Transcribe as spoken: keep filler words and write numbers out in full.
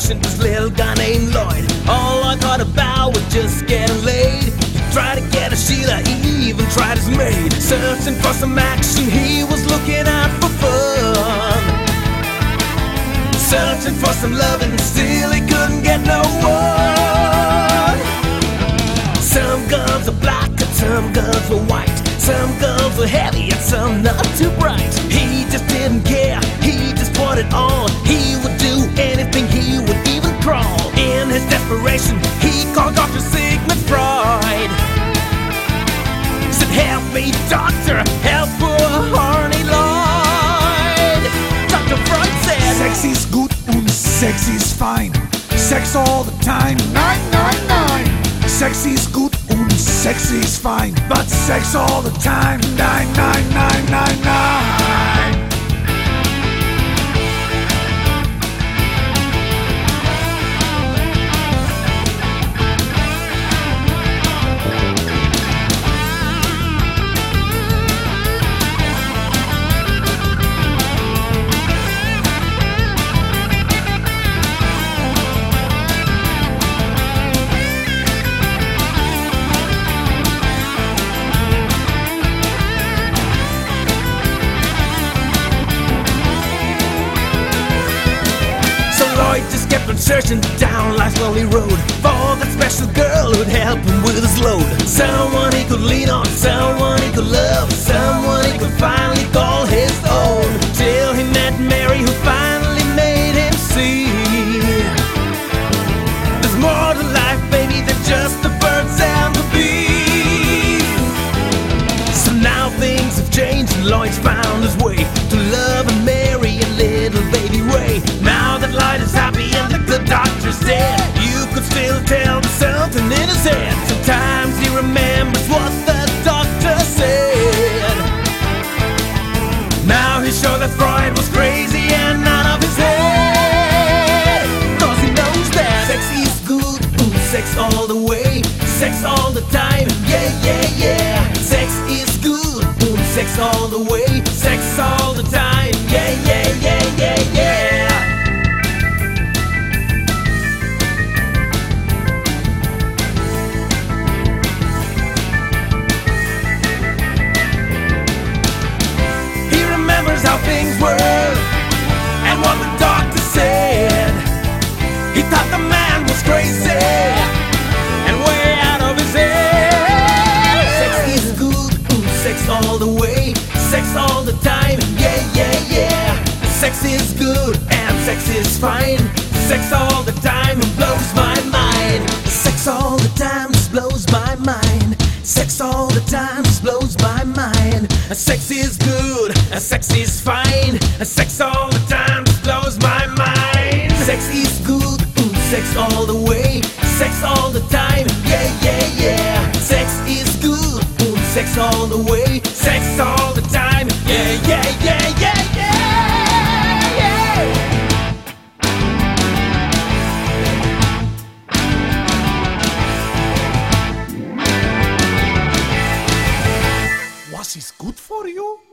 desperation, this little guy named Lloyd. All I thought about was just getting laid. He tried to get a Sheila, he even tried his maid. Searching for some action, he was looking out for fun. Searching for some loving, still he couldn't get no one. Some girls are black and some girls were white. Some girls were heavy and some not too bright. He just didn't care, he just wanted all. He would do anything, he would even crawl. In his desperation, he called Doctor Sigmund Freud. He said, help me, doctor, help poor horny Lloyd. Doctor Freud said, sex is good and sex is fine. Sex all the time, nine, nine, nine. Sex is good and sex is fine, but sex all the time, nine, nine, nine, nine, nine. Lloyd just kept on searching down life's lonely road for that special girl who'd help him with his load. Someone he could lean on, someone he could love, someone he could finally call his own. Till he met Mary, who finally made him see there's more to life, baby, than just the birds and the bees. So now things have changed and Lloyd's found his way to love and marry a little baby Ray. Now that Lloyd is happy and the good doctor's dead, you could still tell there's something in his head. Sometimes he remembers what the doctor said. Now he's sure that Freud was crazy and out of his head, cause he knows that sex is good, ooh, sex all the way, sex all the time, yeah, yeah, yeah. Sex is good, ooh, sex all the way, sex all the time, yeah, yeah, yeah, yeah, yeah. How things were and what the doctor said. He thought the man was crazy and way out of his head. Sex is good, ooh, sex all the way, sex all the time, yeah, yeah, yeah. Sex is good and sex is fine. Sex all the time blows my mind. Sex all the time blows my mind. Sex all the time blows my mind. Sex is good, sex is fine. Sex all the time blows my mind. Sex is good, ooh, sex all the way, sex all the time, yeah, yeah, yeah. Sex is good, ooh, sex all the way, sex all the time, yeah, yeah, yeah, yeah, yeah. Was is good for you?